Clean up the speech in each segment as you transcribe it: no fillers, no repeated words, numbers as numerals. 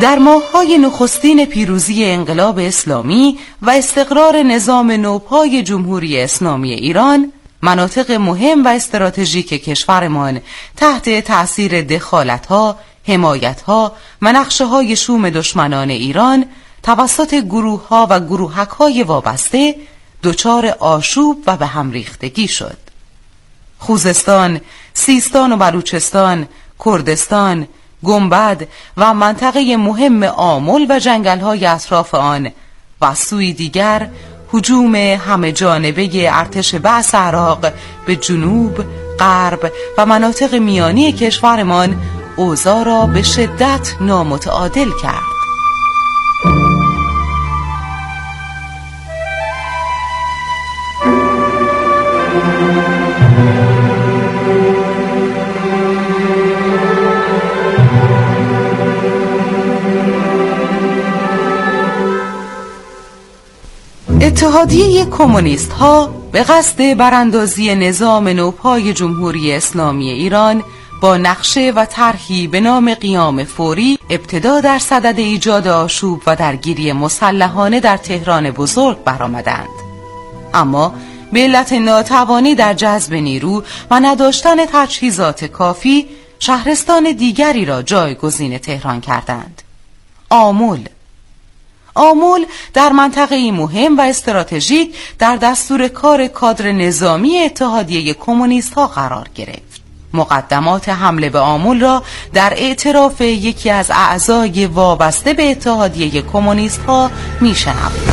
در ماه‌های نخستین پیروزی انقلاب اسلامی و استقرار نظام نوپای جمهوری اسلامی ایران، مناطق مهم و استراتژیک کشورمان تحت تأثیر دخالت‌ها، حمایت‌ها و نقشه‌های شوم دشمنان ایران توسط گروه‌ها و گروهک‌های وابسته دچار آشوب و به هم ریختگی شد. خوزستان، سیستان و بلوچستان، کردستان، گنبد و منطقه مهم آمل و جنگل‌های اطراف آن و از سوی دیگر هجوم همه جانبه ارتش بعث عراق به جنوب، غرب و مناطق میانی کشورمان اوضاع را به شدت نامتعادل کرد. اتحادیه کمونیست ها به قصد براندازی نظام نوپای جمهوری اسلامی ایران با نقشه و طرحی به نام قیام فوری ابتدا در صدد ایجاد آشوب و درگیری مسلحانه در تهران بزرگ برآمدند. اما به علت ناتوانی در جذب نیرو و نداشتن تجهیزات کافی شهرستان دیگری را جایگزین تهران کردند. آمل در منطقه‌ای مهم و استراتژیک در دستور کار کادر نظامی اتحادیه کمونیست‌ها قرار گرفت. مقدمات حمله به آمل را در اعتراف یکی از اعضای وابسته به اتحادیه کمونیست‌ها می‌شنویم.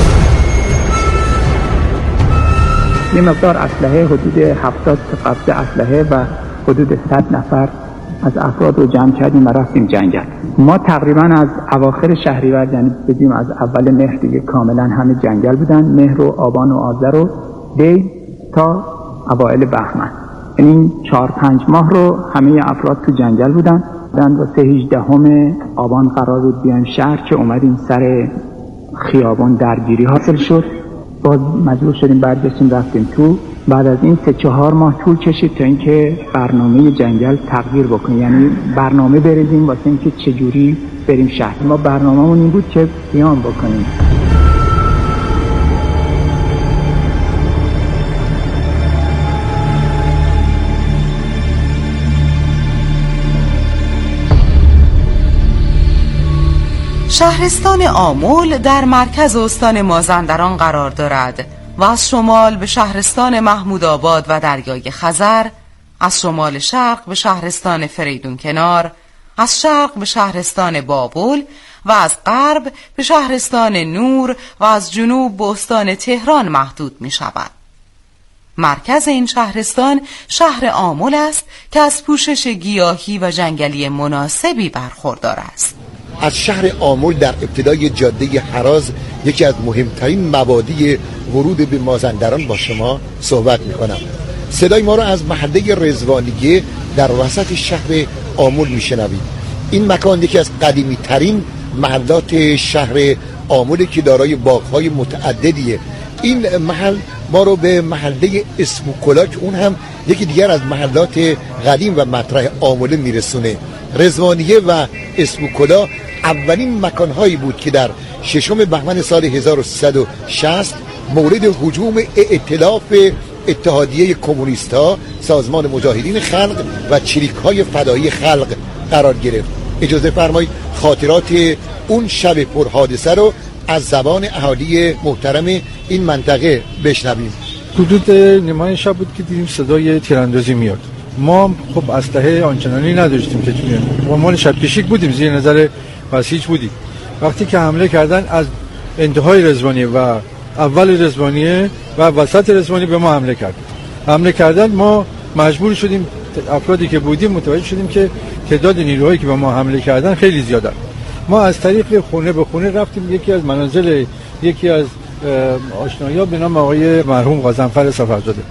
یه مقدار اسلحه، حدود 70 قبضه اسلحه و حدود 100 نفر از افراد رو جمع کردیم و رفتیم جنگل. ما تقریبا از اواخر شهریور، یعنی بدیم از اول مهر دیگه کاملا همه جنگل بودن، مهر و آبان و آذر و دی تا اوایل بهمن، یعنی 4-5 ماه رو همه افراد تو جنگل بودن. واسه 18 آبان قرار بود بیایم شهر که اومدیم سر خیابان درگیری حاصل شد، باز مجبور شدیم برگشتیم رفتیم تو. بعد از این 3-4 ماه طول کشید تا اینکه برنامه جنگل تغییر بکنه، یعنی برنامه بریزیم واسه اینکه چجوری بریم شهر. ما برنامه‌مون این بود که قیام بکنیم. شهرستان آمل در مرکز استان مازندران قرار دارد و از شمال به شهرستان محمودآباد و دریای خزر، از شمال شرق به شهرستان فریدون کنار، از شرق به شهرستان بابل و از غرب به شهرستان نور و از جنوب به استان تهران محدود می شود. مرکز این شهرستان شهر آمل است که از پوشش گیاهی و جنگلی مناسبی برخوردار است. از شهر آمل در ابتدای جاده هراز، یکی از مهمترین مبادی ورود به مازندران با شما صحبت میکنم. صدای ما را از محله رضوانیه در وسط شهر آمل میشنوید. این مکان یکی از قدیمی ترین محلات شهر آمل که دارای باغ‌های متعددیه. این محل ما رو به محله اسموکلا که اون هم یکی دیگر از محلات قدیم و مطرح آمل میرسونه. رضوانیه و اسموکلا اولین مکانهایی بود که در 6 بهمن سال 1360 مورد هجوم ائتلاف اتحادیه کمونیست‌ها، سازمان مجاهدین خلق و چریک‌های فدایی خلق قرار گرفت. اجازه فرمایید خاطرات اون شب پرحادثه رو از زبان اهالی محترم این منطقه بشنویم. حدود نیمه شب بود که دیدیم صدای تیراندازی میاد. ما خب اسلحه آنچنانی نداشتیم که ما مال شبکشیک بودیم، زیر نظر بسیج بودیم. وقتی که حمله کردن از انتهای رضوانیه و اول رضوانیه و وسط رضوانیه به ما حمله کردن، ما مجبور شدیم، افرادی که بودیم متوجه شدیم که تعداد نیروهایی که به ما حمله کردن خیلی زیاده. ما از طریق خونه به خونه رفتیم. یکی از منازل یکی از آشنایا به نام آقای مرحوم غازنفر صفرزاده.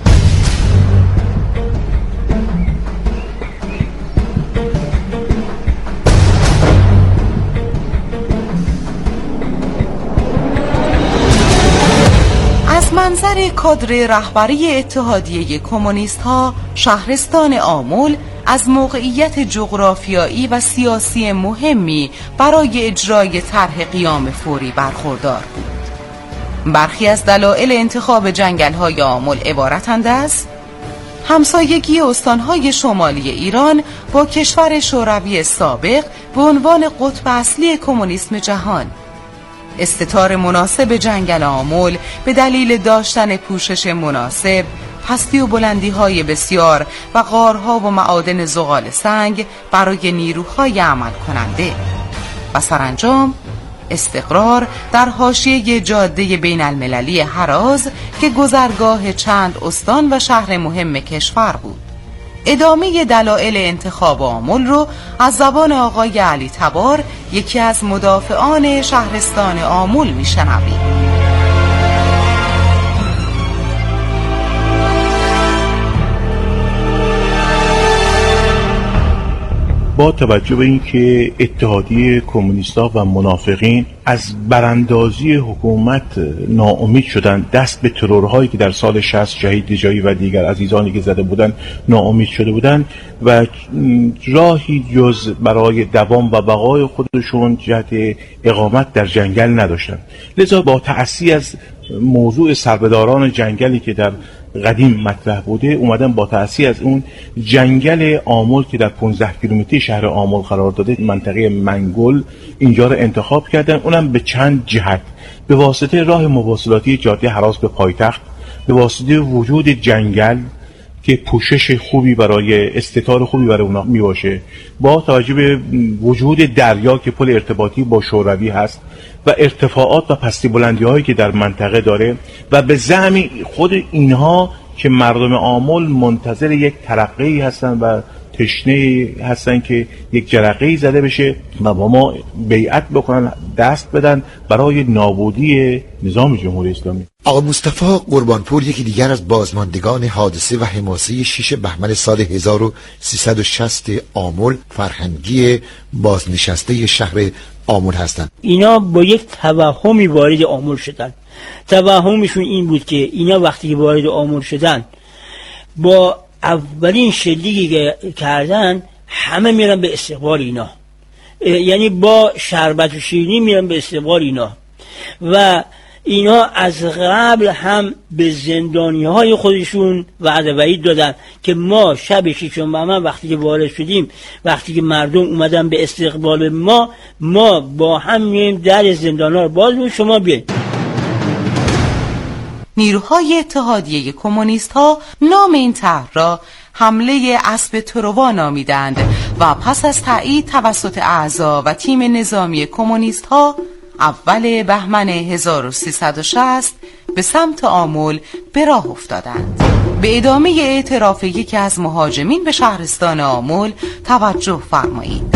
از منظر کادر رهبری اتحادیه کمونیست‌ها، شهرستان آمل از موقعیت جغرافیایی و سیاسی مهمی برای اجرای طرح قیام فوری برخوردار بود. برخی از دلایل انتخاب جنگل‌های آمل عبارتند از همسایگی استان‌های شمالی ایران با کشور شوروی سابق به عنوان قطب اصلی کمونیسم جهان، استتار مناسب جنگل آمل به دلیل داشتن پوشش مناسب، پستی و بلندی‌های بسیار و غارها و معادن زغال سنگ برای نیروهای عمل کننده و سرانجام استقرار در حاشیه جاده بین المللی هراز که گذرگاه چند استان و شهر مهم کشور بود. ادامه دلایل انتخاب آمل رو از زبان آقای علی تبار، یکی از مدافعان شهرستان آمل میشنویم. با توجه به اینکه اتحادیه کمونیست‌ها و منافقین از براندازی حکومت ناامید شدند، دست به ترورهایی که در سال 60 شهید رجایی و دیگر عزیزانی که زده بودند ناامید شده بودند و راهی جز برای دوام و بقای خودشون جهت اقامت در جنگل نداشتند. لذا با تأسی از موضوع سربداران جنگلی که در قدیم مطرح بوده، اومدن با تأسی از اون جنگل آمل که در 15 کیلومتری شهر آمل قرار داده، منطقه منگل، اینجا رو انتخاب کردن. اونم به چند جهت: به واسطه راه مواصلاتی جاده هراز به پایتخت، به واسطه وجود جنگل که پوشش خوبی برای استتار خوبی برای اونا می باشه، با توجه به وجود دریا که پل ارتباطی با شوروی هست و ارتفاعات و پستی بلندی هایی که در منطقه داره و به زعم خود اینها که مردم آمل منتظر یک ترقی هستن و تشنه هستن که یک جرقه‌ای زده بشه و با ما بیعت بکنن، دست بدن برای نابودی نظام جمهوری اسلامی. آقا مصطفی قربانپور یکی دیگر از بازماندگان حادثه و حماسه 6 بهمن سال 1360 آمل، فرهنگی بازنشسته شهر آمل هستند. اینا با یک توهمی وارد آمل شدن. توهمشون این بود که اینا وقتی وارد آمل شدن با اولین شلیکی که کردن همه میرن به استقبال اینا، یعنی با شربت و شیرینی میرن به استقبال اینا و اینا از قبل هم به زندانی های خودشون وعده وعید دادن که ما شب 6 بهمن وقتی که وارد شدیم، وقتی که مردم اومدن به استقبال ما با هم میایم در زندان ها رو باز می‌کنیم، شما بیاین. نیروهای اتحادیه کمونیست ها نام این طرح را حمله اسب تروا نامیدند و پس از تایید توسط اعضا و تیم نظامی کمونیست ها اول بهمن 1360 به سمت آمل به راه افتادند. به ادامه اعتراف یکی از مهاجمین به شهرستان آمل توجه فرمایید.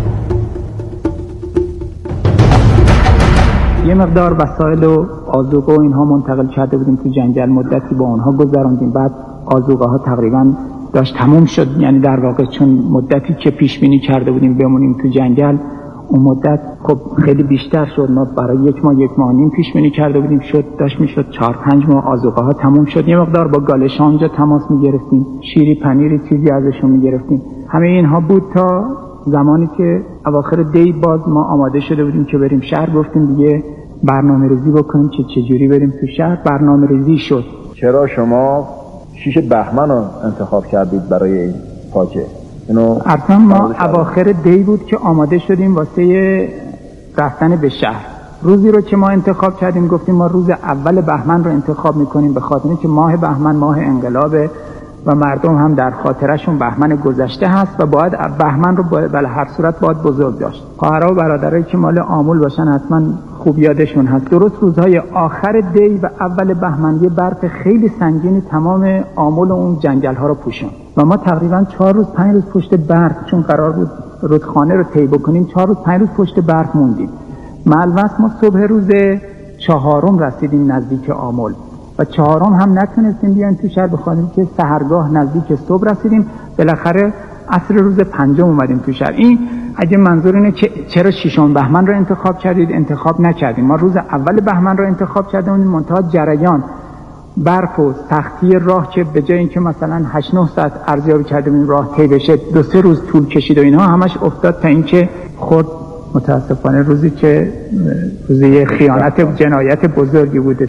یه مقدار وسایل و آذوقه و اینها منتقل کرده بودیم تو جنگل، مدتی با اونها گذروندیم. بعد آذوقه ها تقریبا داشت تموم شد، یعنی در واقع چون مدتی که پیش بینی کرده بودیم بمونیم تو جنگل، اون مدت خب خیلی بیشتر شد. ما برای یک ماه و نیم پیش بینی کرده بودیم، داشت میشد 4-5 ماه. آذوقه ها تموم شد. یه مقدار با گالشا اونجا تماس میگرفتیم، شیری پنیری چیزی ازشون میگرفتیم. همه اینها بود تا زمانی که اواخر دی باز ما آماده شده بودیم که بریم شهر. گفتیم دیگه برنامه ریزی بکنیم که چجوری بریم تو شهر. برنامه ریزی شد. چرا شما 6 بهمن رو انتخاب کردید برای این فاجعه؟ اصلا ما اواخر دی بود که آماده شدیم واسه رفتن به شهر. روزی رو که ما انتخاب کردیم گفتیم ما روز اول بهمن رو انتخاب میکنیم، به خاطر اینکه ماه بهمن ماه انقلابه و مردم هم در خاطرشون بهمن گذشته هست و باید بهمن رو به هر صورت باید بزرگ داشت. خواهرها و برادرایی که مال آمل باشن حتما خوب یادشون هست. درست روزهای آخر دی و اول بهمن یه برف خیلی سنگینی تمام آمل و اون جنگل ها رو پوشوند و ما تقریبا 4 روز 5 روز پشت برف، چون قرار بود رودخانه رو طی بکنیم، 4 روز 5 روز پشت برف موندیم. معلومه ما صبح روز 4 رسیدیم نزدیک آمل و 4 هم نتونستیم بیایم تو شهر، بخاطر که سحرگاه نزدیک صبح رسیدیم. بالاخره عصر روز 5 اومدیم تو شهر. این اگه منظور اینه که چرا 6 بهمن رو انتخاب کردید، انتخاب نکردیم. ما روز اول بهمن رو انتخاب کردیم، منتها جریان برف و سختی راه که به جای اینکه مثلا 8-9 ساعت ارزیابی کردیم این راه طی بشه 2-3 روز طول کشید و اینها همش افتاد تا اینکه خود متاسفانه روزی که روزی خیانت جنایت بزرگی بوده.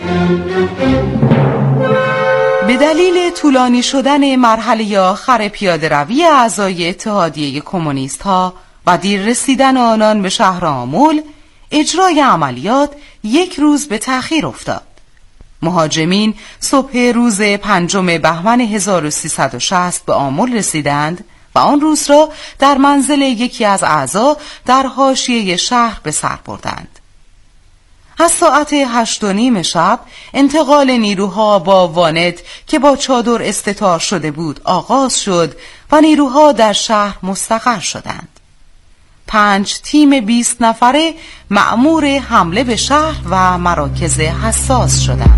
به دلیل طولانی شدن مرحله آخر پیاده روی اعضای اتحادیه کمونیست ها و دیر رسیدن آنان به شهر آمل، اجرای عملیات 1 روز به تأخیر افتاد. مهاجمین صبح روز 5 بهمن 1360 به آمل رسیدند و آن روز را در منزل یکی از اعضا در حاشیه شهر به سر بردند. از ساعت 8:30 شب انتقال نیروها با واند که با چادر استتار شده بود آغاز شد و نیروها در شهر مستقر شدند. 5 تیم 20 نفره مأمور حمله به شهر و مراکز حساس شدند.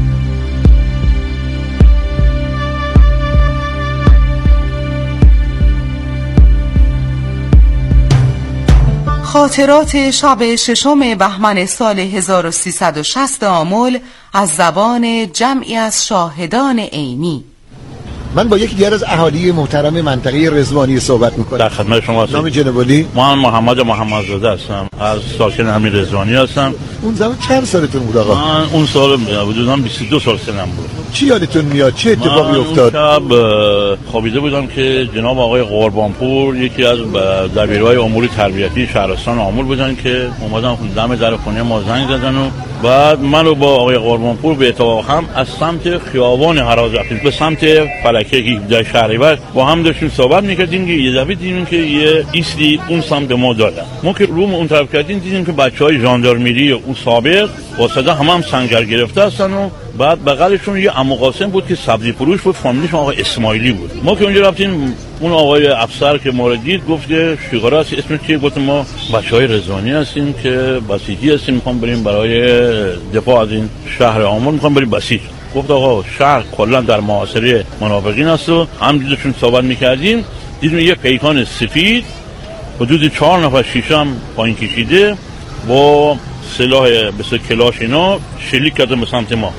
خاطرات شب 6 بهمن سال 1360 آمل از زبان جمعی از شاهدان عینی. من با یکی دیگر از اهالی محترم منطقه رضوانی صحبت میکنم. در خدمت شما هستم. نام جناب علی؟ من محمدزاده هستم، از ساکن همین رضوانی هستم. اون زمان چند سالتون بود آقا؟ من اون سال حدوداً 22 سال سنم بود. چی یادتون میاد؟ چه اتفاقی افتاد؟ من شب خوابیده بودم که جناب آقای قربانپور یکی از دبیرهای امور تربیتی شهرستان آمل بودن که اومدن دم در خونه ما زنگ زدن و بعد منو با آقای قربانپور به اتفاق هم از سمت خیابان هراز رفتیم به سمت فلکه در شهریور با هم داشتیم صحبت می‌کردیم که یه دفعه دیدیم که یه ایستی اون سمت ما دادن. ما که روم اون طرف کردیم دیدیم که بچهای ژاندارمری اون سابق با صدا هم سنگر گرفته هستن و بعد بغلشون یه عمو قاسم بود که سبزی فروش بود، فامیلیش آقای اسماعیلی بود. ما که اونجا رفتیم اون آقای افسر که ما رو دید گفت که شیگاره هستی، اسمش چیه؟ گفتم ما بچهای رضوانی هستیم که بسیجی هستیم، میخوام بریم برای دفاع از این شهر آمل میخوام بریم بسیج. گفت آقا شهر کلا در محاصره منافقین است و همینجورشون صحبت میکردیم دیدیم یه پیکان سفید حدود 4 نفر شیشم پایین کشیده با سلاح مثل کلاش اینا شلیک کردن به سمت ما.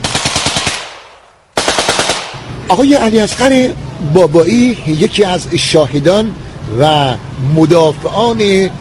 آقای علیاصغر بابایی یکی از شاهدان و مدافعان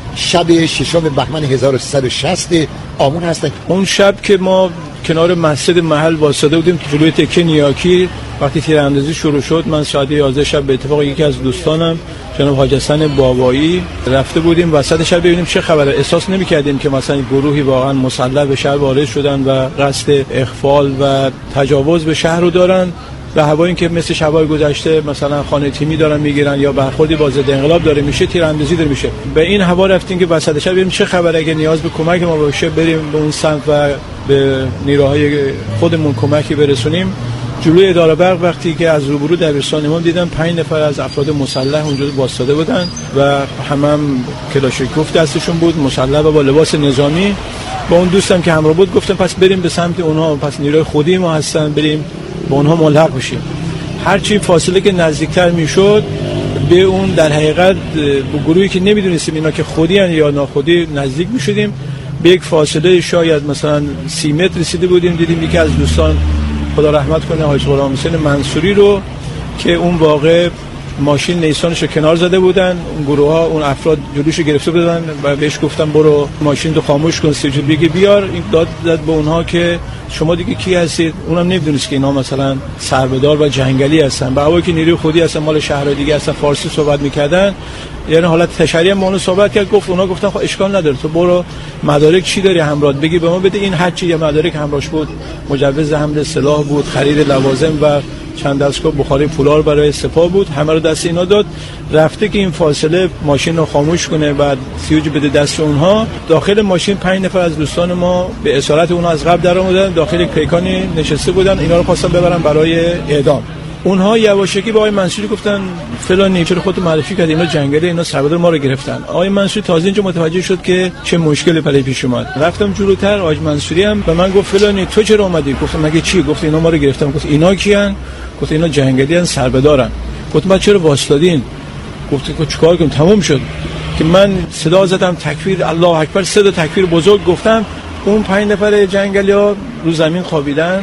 شب 6 بهمن 1360 آمل هستند. اون شب که ما کنار مسجد محل واسطه بودیم جلوی تکه نیاکی، وقتی تیراندازی شروع شد من ساعت 11 شب به اتفاق یکی از دوستانم جناب حاج حسن بابایی رفته بودیم وسط شب ببینیم چه خبره. احساس نمی‌کردیم که مثلا گروهی واقعا مسلح به شهر وارد شدن و قصد اخفال و تجاوز به شهر رو دارن و هوایی که مثل شبای گذشته مثلا خانه تیمی دارن میگیرن یا برخوردی با ضد انقلاب داره میشه، تیراندازی داره میشه. به این هوا رفتیم که وسط شب ببینیم چه خبره، اگه نیاز به کمک ما باشه بریم به اون سمت و به نیروهای خودمون کمکی برسونیم. جلوی اداره برق وقتی که از روبرو دبیرستان امام دیدم 5 نفر از افراد مسلح اونجا واسطه بودن و هم کلاشینکوف دستشون بود مسلح و با لباس نظامی. با اون دوستم که همراه بود گفتم پس بریم به سمت اونها، پس نیروی خودی ما هستن، بریم با اونها ملحق بشیم. هرچی فاصله که نزدیکتر میشد به اون در حقیقت با گروهی که نمیدونستیم اینا که خودی ان یا ناخودی نزدیک میشدیم. به یک فاصله شاید مثلا 30 متر رسیده بودیم دیدیم یکی از دوستان خدا رحمت کنه حاج غلام حسین منصوری رو که اون واقع ماشین نیسانش رو کنار زده بودن، اون گروه ها اون افراد جلوش رو گرفته بودن و بهش گفتن برو ماشین رو خاموش کن، سیجو بگی بیار. این داد زد به اونها که شما دیگه کی هستید؟ اونم نمیدونست که اینا مثلا سربدار و جنگلی هستن، به هوایی که نیروی خودی هستن مال شهر دیگه هستن، فارسی صحبت میکردن. یعنی حالت تشریع ما اونو صحبت کرد، گفت اونا گفتن خب اشکال نداره تو برو مدارک چی داری همراه بگی به ما بده. این هر چی مدارک همراهش بود مجوز حمل سلاح بود، خرید لوازم و چند دستگاه بخاری پولار برای سپاه بود، همه رو دست اینا داد. رفته که این فاصله ماشین رو خاموش کنه بعد سیوج بده دست اونها. داخل ماشین 5 نفر از دوستان ما به اسارت اونها از قبل در اومدن، داخل پیکانی نشسته بودن، اینا رو خواستن ببرن برای اعدام. اونها یواشکی با آقای منصوری گفتن فلانی چرا خودت معرفی کردی اینا جنگلی، اینا سربدار ما رو گرفتن. آقای منصوری تازه اینجا متوجه شد که چه مشکلی برای پیش اومد. رفتم جلوتر، آقای منصوری هم به من گفت فلانی تو چرا اومدی؟ گفتم مگه چی؟ گفت اینا ما رو گرفتن. گفت اینا کیان؟ گفت اینا جنگلی ان، سربدارن. گفتم بعد چرا واسطادین؟ گفت که چیکار کنم؟ تموم شد که من صدا زدم تکبیر الله اکبر، صدا تکبیر بزرگ گفتم. اون 5 نفر جنگلی‌ها رو زمین خوابیدن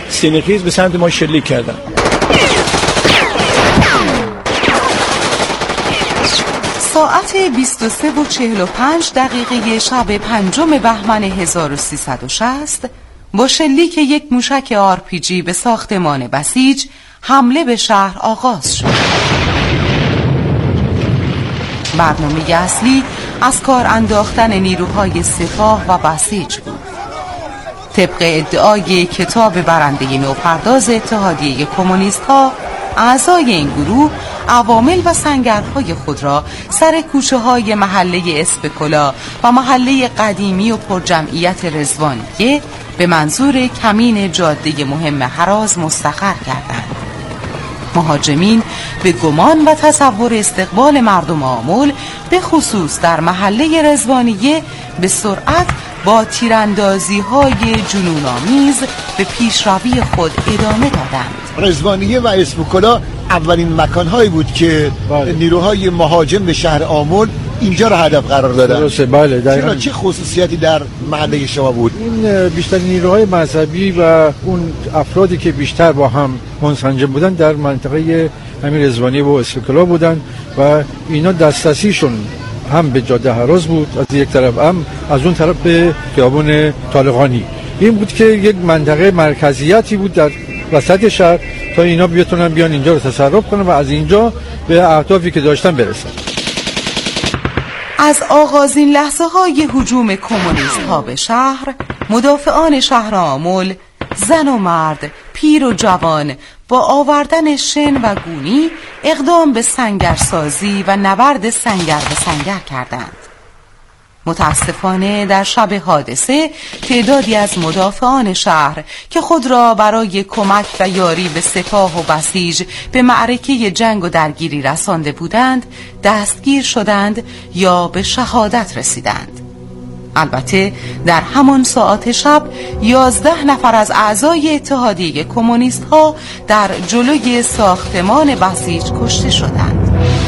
سینه‌خیز به سمت ما شلیک کردن. ساعت 23:45 شب 5 بهمن 1360 با شلیک یک موشک RPG به ساختمان بسیج حمله به شهر آغاز شد. برنامه اصلی از کار انداختن نیروهای سپاه و بسیج بود. طبق ادعای کتاب برنده نوپرداز اتحادیه کمونیست‌ها، اعضای این گروه عوامل و سنگرهای خود را سر کوچه‌های محله اسپکولا و محله قدیمی و پرجمعیت رضوانیه به منظور کمین جاده مهم هراز مستقر کردند. مهاجمین به گمان و تصور استقبال مردم آمل به خصوص در محله رضوانیه به سرعت با تیراندازی‌های جنون‌آمیز به پیشروی خود ادامه دادند. رضوانیه و اسپکولا اولین مکان‌هایی بود که نیروهای مهاجم به شهر آمل اینجا را هدف قرار دادن. درسته، بله. چرا چه خصوصیتی در محله شما بود؟ این بیشتر نیروهای مذهبی و اون افرادی که بیشتر با هم منسجم بودن در منطقه همین رضوانیه و اسپکولا بودن و اینا دسترسیشون هم به جاده هراز بود از یک طرف، هم از اون طرف به خیابان طالقانی. این بود که یک منطقه مرکزیتی بود در وسط شهر تا اینا بتونن بیان اینجا رو تصرف کنن و از اینجا به اهدافی که داشتن برسن. از آغازین لحظه های هجوم کمونیست ها به شهر، مدافعان شهر آمل، زن و مرد، پیر و جوان با آوردن شن و گونی اقدام به سنگرسازی و نبرد سنگر به سنگر کردند. متاسفانه در شب حادثه تعدادی از مدافعان شهر که خود را برای کمک و یاری به سپاه و بسیج به معرکه جنگ و درگیری رسانده بودند دستگیر شدند یا به شهادت رسیدند. البته در همان ساعات شب 11 نفر از اعضای اتحادیه کمونیست ها در جلوی ساختمان بسیج کشته شدند.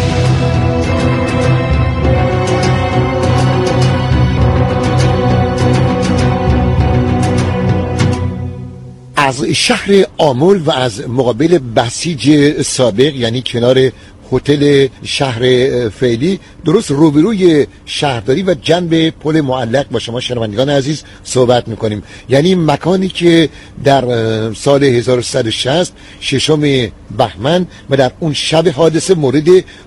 از شهر آمل و از مقابل بسیج سابق، یعنی کنار هتل شهر فعلی، درست روبروی شهرداری و جنب پل معلق با شما شنوندگان عزیز صحبت میکنیم. یعنی مکانی که در سال 1360 ششم بهمن و در اون شب حادثه مورد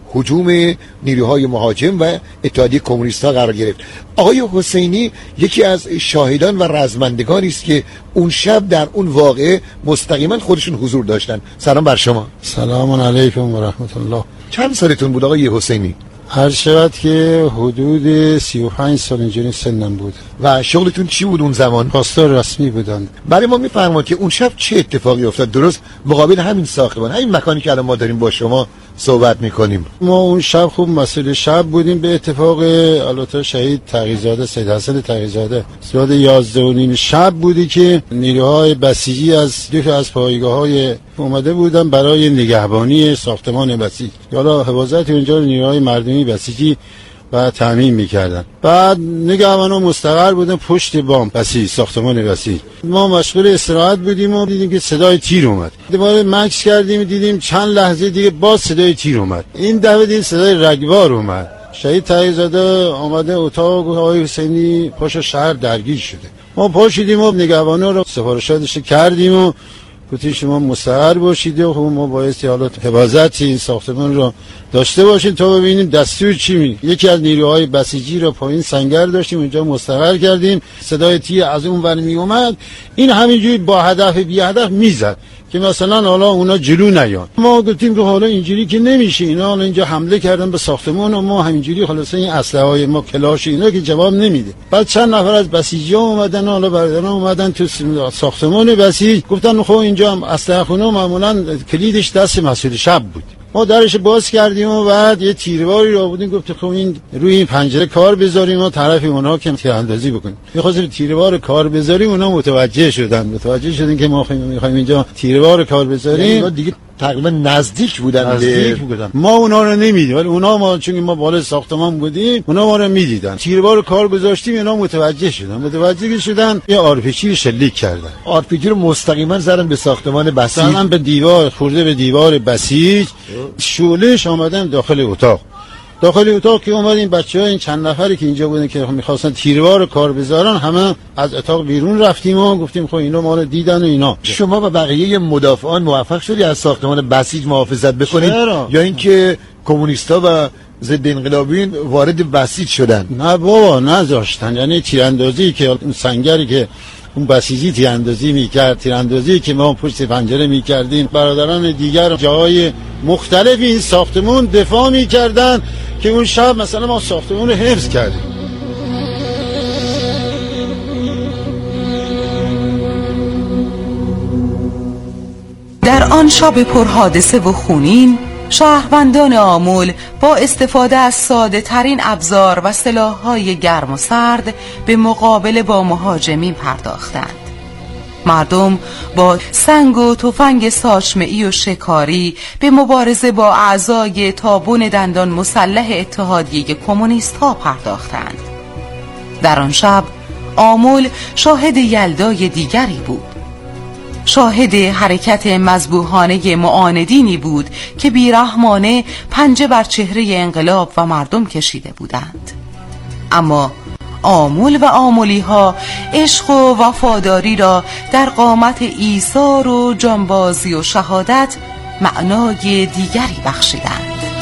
هجوم نیروهای مهاجم و اتحادیه کمونیست‌ها قرار گرفت. آقای حسینی یکی از شاهدان و رزمندگانی است که اون شب در اون واقعه مستقیما خودشون حضور داشتن. سلام بر شما. سلام علیکم و رحمت الله. چند سالتون بود آقای حسینی؟ هر شود که حدود 35 سال اینجوری سنم بود. و شغلتون چی بود اون زمان؟ پاسدار رسمی بودند. برای ما میفرمایید که اون شب چه اتفاقی افتاد درست مقابل همین ساختمان، همین مکانی که الان ما داریم با شما صحبت میکنیم؟ ما اون شب خوب مسئول شب بودیم. به اتفاق البته شهید تغییرزاده، سید حسن تغییرزاده، ساعت 11:30 شب بودی که نیروهای بسیجی از دو تا از پایگاه‌های اومده بودن برای نگهبانی ساختمان بسیج. حالا حفاظت اونجا نیروهای مردمی بسیجی و تامین میکردن. بعد نگهبانا مستقر بودن پشت بام بسیج، ساختمان بسیج. ما مشغول استراحت بودیم و دیدیم که صدای تیر اومد. دوباره مکث کردیم، دیدیم چند لحظه دیگه باز صدای تیر اومد. این دفعه دیدیم صدای رگبار اومد. شهید تغییرزاده آمده اتاق آقای حسینی پاش شهر درگیر شده. ما پاشیدیم و نگهبانا رو سفارشاتش کردیم و گفتیم شما مستقر باشید و ما بایستی حالا حفاظت این ساختمان رو داشته باشیم تا ببینیم دستور چی می. یکی از نیروهای بسیجی رو پایین سنگر داشتیم اونجا مستقر کردیم. صدای تیر از اون ور می اومد. این همینجوری با هدف بی هدف میزد که مثلا حالا اونا جلو نیان. ما گفتیم که حالا اینجوری که نمیشه، اینا حالا اینجا حمله کردن به ساختمان و ما همینجوری خلاص این اسلحه‌های ما کلاش اینا که جواب نمیده. بعد چند نفر از بسیجی‌ها اومدن، حالا برادران اومدن تو ساختمان بسیج، گفتن خب اینجا هم اسلحه خونه معمولا کلیدش دست مسئول شب بود. ما درش باز کردیم و بعد یه تیرواری را بودیم، گفت خب این روی این پنجره کار بذاریم و طرف اونها که تیراندازی بکنیم. می‌خواستیم تیروار کار بذاریم، اونا متوجه شدن که ما می‌خوایم اینجا تیروار کار بذاریم. دیگه تقریبا نزدیک بودن. ما اونا رو نمیدیم، ولی اونا ما چون ما بالا ساختمان بودیم اونا ما رو میدیدن. تیربار کار گذاشتیم، اینا متوجه شدن یه آرپیجی رو شلیک کردن. آرپیجی رو مستقیما زدن به ساختمان بسیج، زدن به دیوار، خورده به دیوار بسیج. شعله‌اش آمدن داخل اتاق که اومدیم بچه‌ها این چند نفری که اینجا بودن که می‌خواستن تیربار کار بذارن همه از اتاق بیرون رفتیم و گفتیم خب اینا ما رو دیدن و اینا. شما و بقیه مدافعان موفق شدی از ساختمان بسیج محافظت بکنید یا اینکه کمونیستا و ضد انقلابیون وارد بسیج شدن؟ نه بابا نذاشتن، یعنی تیراندازی که اون سنگری که اون بسیجی تیراندازی که ما پشت پنجره میکردیم، برادران دیگر جاهای مختلف این ساختمون دفاع میکردن که اون شب مثلا ما ساختمون رو حفظ کردیم. در آن شب پرحادثه و خونین، شهروندان آمل با استفاده از ساده ترین ابزار و سلاح‌های گرم و سرد به مقابله با مهاجمین پرداختند. مردم با سنگ و تفنگ ساچمه‌ای و شکاری به مبارزه با اعضای تابون دندان مسلح اتحادیه کمونیست‌ها پرداختند. در آن شب آمل شاهد یلدای دیگری بود. شاهد حرکت مذبوحانه معاندینی بود که بیرحمانه پنجه بر چهره انقلاب و مردم کشیده بودند. اما آمل و آملی ها عشق و وفاداری را در قامت ایثار و جانبازی و شهادت معنای دیگری بخشیدند.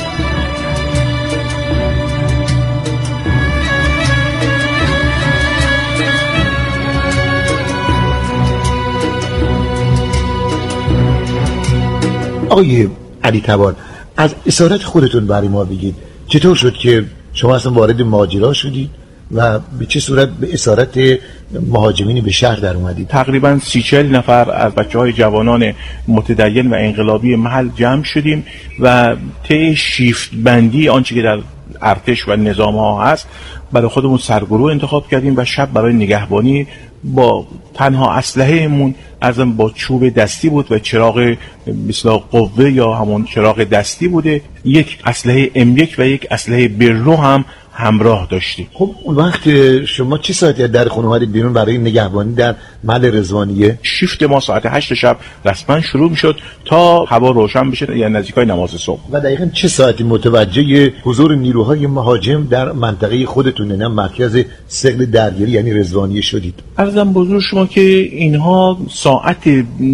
آقای علی تبار، از اسارت خودتون برای ما بگید چطور شد که شما اصلا وارد ماجرا شدید و به چه صورت به اسارت مهاجمین به شهر در اومدید؟ تقریبا 30-40 نفر از بچه‌های جوانان متدین و انقلابی محل جمع شدیم و طی شیفت بندی آنچه که در ارتش و نظام ها هست برای خودمون سرگروه انتخاب کردیم و شب برای نگهبانی با تنها اسلحه‌مون ازم با چوب دستی بود و چراغ مثلا قوه یا همون چراغ دستی بوده، یک اسلحه M1 و یک اسلحه برو هم همراه داشتیم. خب اون وقت شما چه ساعتی در خونه اومدید بیرون برای نگهبانی در محل رضوانیه؟ شیفت ما ساعت 8 شب رسما شروع میشد تا هوا روشن بشه، یعنی نزدیکای نماز صبح. و دقیقاً چه ساعتی متوجه حضور نیروهای مهاجم در منطقه خودتون، نه مرکز ثقل درگیری یعنی رضوانیه شدید؟ عرضم بزرگ شما که اینها ساعت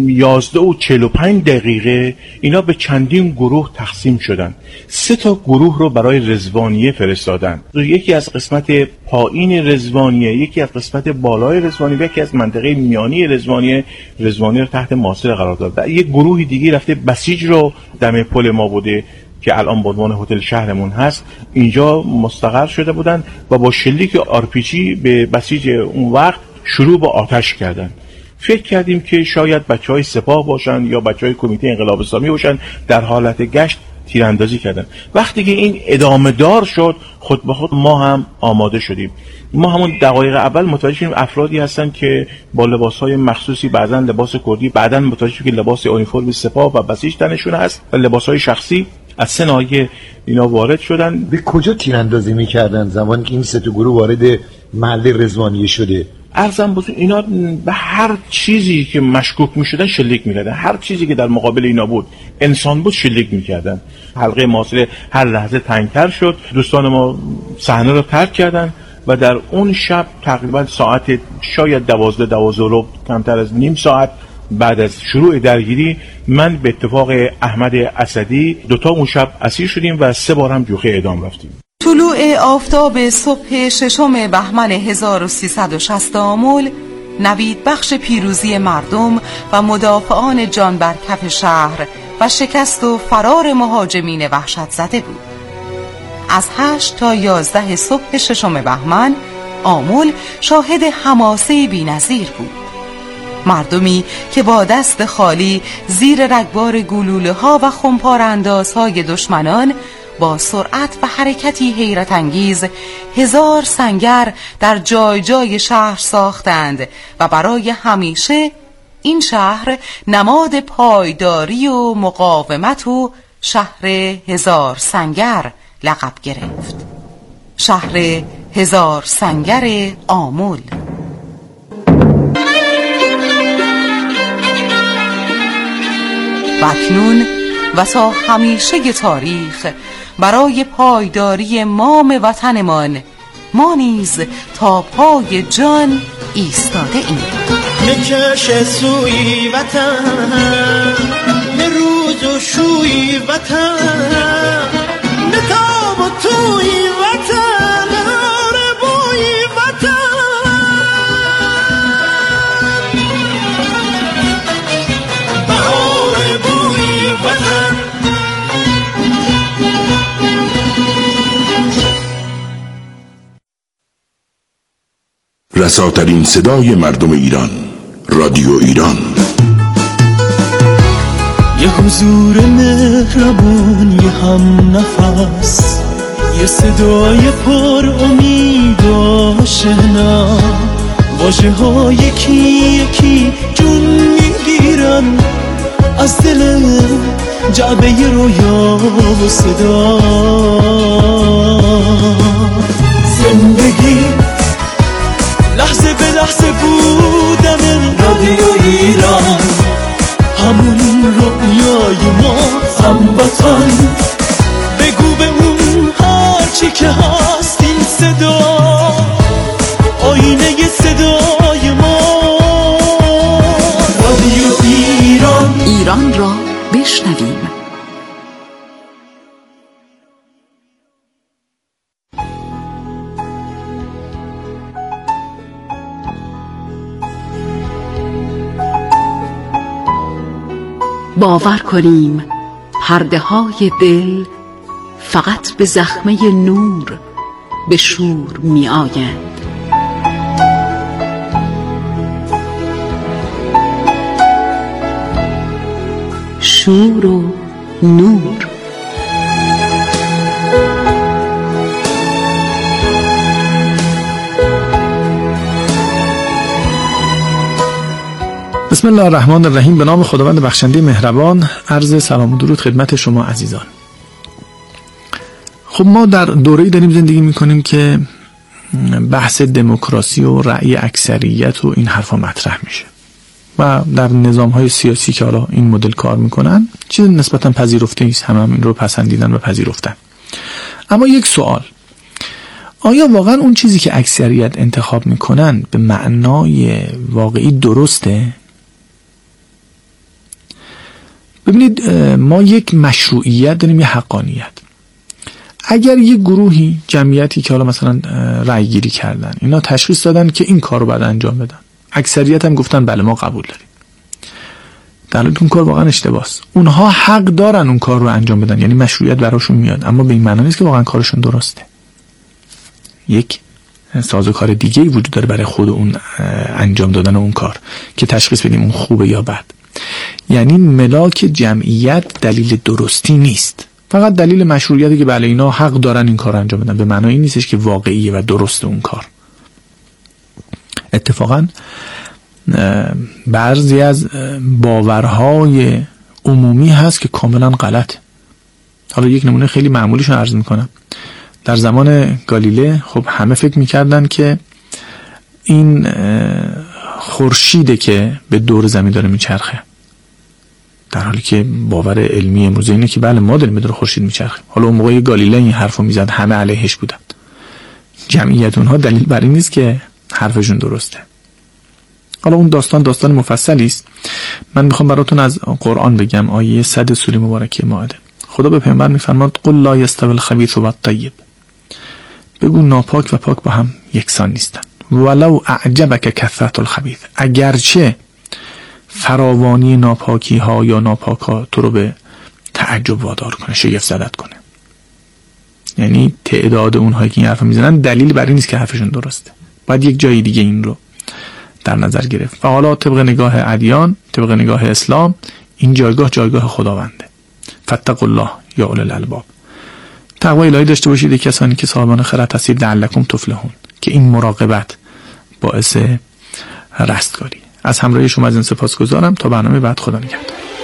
11:45 اینا به چندین گروه تقسیم شدن. 3 تا گروه رو برای رضوانیه فرستادن. یکی از قسمت پایین رضوانیه، یکی از قسمت بالای رضوانیه، یکی از منطقه میانی رضوانیه رو تحت محاصره قرار داد. و یک گروه دیگه رفته بسیج رو دم پل ما بوده که الان به عنوان هتل شهرمون هست اینجا مستقر شده بودن و با شلیک آرپیجی به بسیج اون وقت شروع به آتش کردن. فکر کردیم که شاید بچهای سپاه باشن یا بچهای کمیته انقلاب اسلامی باشن، در حالت گشت تیراندازی کردن. وقتی که این ادامه دار شد خود به خود ما هم آماده شدیم. ما همون دقایق اول متوجه شدیم افرادی هستن که با لباسهای مخصوصی، بعضن لباس کردی، بعدن متوجه شدیم که لباس اونیفرم سپاه و بسیج تنشون هست و لباسهای شخصی از 3 ناحیه اینا وارد شدن. به کجا تیراندازی می‌کردن زمانی که این 3 تا گروه وارد محل رضوانیه شده؟ عرضم بزرگ اینا به هر چیزی که مشکوک می‌شدن شلیک می‌کردن. هر چیزی که در مقابل اینا بود، انسان بود، شلیک می‌کردن. حلقه محاصره هر لحظه تنگ‌تر شد. دوستان ما صحنه رو ترک کردن و در اون شب تقریبا ساعت شاید 12 کمتر از نیم ساعت بعد از شروع درگیری من به اتفاق احمد اسدی 2 اون شب اسیر شدیم و 3 بار هم جوخه اعدام رفتیم. طلوع آفتاب صبح 6 بهمن 1360 آمل نوید بخش پیروزی مردم و مدافعان جان بر کف شهر و شکست و فرار مهاجمین وحشت زده بود. از 8 تا 11 صبح 6 بهمن آمل شاهد حماسه بی‌نظیر بود. مردمی که با دست خالی زیر رگبار گلوله ها و خمپار اندازهای دشمنان با سرعت و حرکتی حیرت انگیز 1000 سنگر در جای جای شهر ساختند و برای همیشه این شهر نماد پایداری و مقاومت و شهر هزار سنگر لقب گرفت. شهر هزار سنگر آمل. و اکنون و تا همیشه تاریخ برای پایداری مام وطنمان ما نیز تا پای جان ایستاده ایم. بکش سوی وطن به روز و شوی وطن به تاب و توی وطن آره بوی وطن بهار بوی وطن. رساترین صدای مردم ایران، رادیو ایران. یه حضور مهربان، یه هم نفس، یه صدای پر امید و آشنا، واژه ها یکی یکی جون میگیرن از دل جعبه رویا و صدا. زندگی لحظه به لحظه بودن رادیو ایران، همون رویای ما هموطن. بگو به اون هرچی که هست این صدا آینه صدای ما. رادیو ایران، ایران را بشنویم. باور کنیم پرده های دل فقط به زخمه نور به شور می آیند. شور و نور. بسم الله الرحمن الرحیم. به نام خداوند بخشنده مهربان. عرض سلام و درود خدمت شما عزیزان. خب ما در دوره‌ای داریم زندگی میکنیم که بحث دموکراسی و رأی اکثریت و این حرفا مطرح میشه و در نظام‌های سیاسی که حالا این مدل کار میکنن چیز نسبتاً پذیرفته نیست، هم این رو پسندیدن و پذیرفتن. اما یک سوال، آیا واقعا اون چیزی که اکثریت انتخاب میکنن به معنای واقعی درسته؟ ببینید، ما یک مشروعیت داریم، یه حقانیت. اگر یک گروهی، جمعیتی که حالا مثلا رأی گیری کردن، اینا تشخیص دادن که این کار رو باید انجام بدن، اکثریت هم گفتن بله ما قبول داریم، در حالی که اون کار واقعا اشتباهه. اونها حق دارن اون کار رو انجام بدن، یعنی مشروعیت براشون میاد، اما به این معنی نیست که واقعا کارشون درسته. یک سازوکار دیگه‌ای وجود داره برای خود اون انجام دادن اون کار که تشخیص بدیم اون خوبه یا بد. یعنی ملاک جمعیت دلیل درستی نیست، فقط دلیل مشروعیتی که بله اینا حق دارن این کار انجام بدن، به معنای نیستش که واقعیه و درست اون کار. اتفاقا بعضی از باورهای عمومی هست که کاملا غلط. حالا یک نمونه خیلی معمولیشو عرض میکنم. در زمان گالیله خب همه فکر میکردن که این خورشیده که به دور زمین داره میچرخه، در حالی که باور علمی امروزه اینه که بله ما داریم به دور خورشید میچرخیم. حالا اون موقع گالیله این حرفو میزد، همه علیهش بودن. جمعیت اونها دلیل بر این نیست که حرفشون درسته. حالا اون داستان مفصلی است. من میخوام براتون از قرآن بگم. آیه 100 سوره مبارکه مائده، خدا به پیامبر میفرماد قل لا یستوی الخبیث و الطیب، بگو ناپاک و پاک با هم یکسان نیستن. ولو اعجبک کثرت الخبیث، اگرچه فراوانی ناپاکی ها یا ناپاک ها تو رو به تعجب وادار کنه، شگفت زدت کنه. یعنی تعداد اونهایی که این حرف میزنن دلیل بر این نیست که حرفشون درسته، باید یک جای دیگه این رو در نظر گرفت. و حالا طبق نگاه ادیان، طبق نگاه اسلام، این جایگاه خداونده. فاتقوا الله یا اولي الالباب، تقوای الهی داشته باشید کسانی که صاحبان خرد هستید، لعلکم تفلحون، که این مراقبت باعث رستگاری. از همراهی شما از این سپاسگزارم. تا برنامه بعد، خدا نگهدار.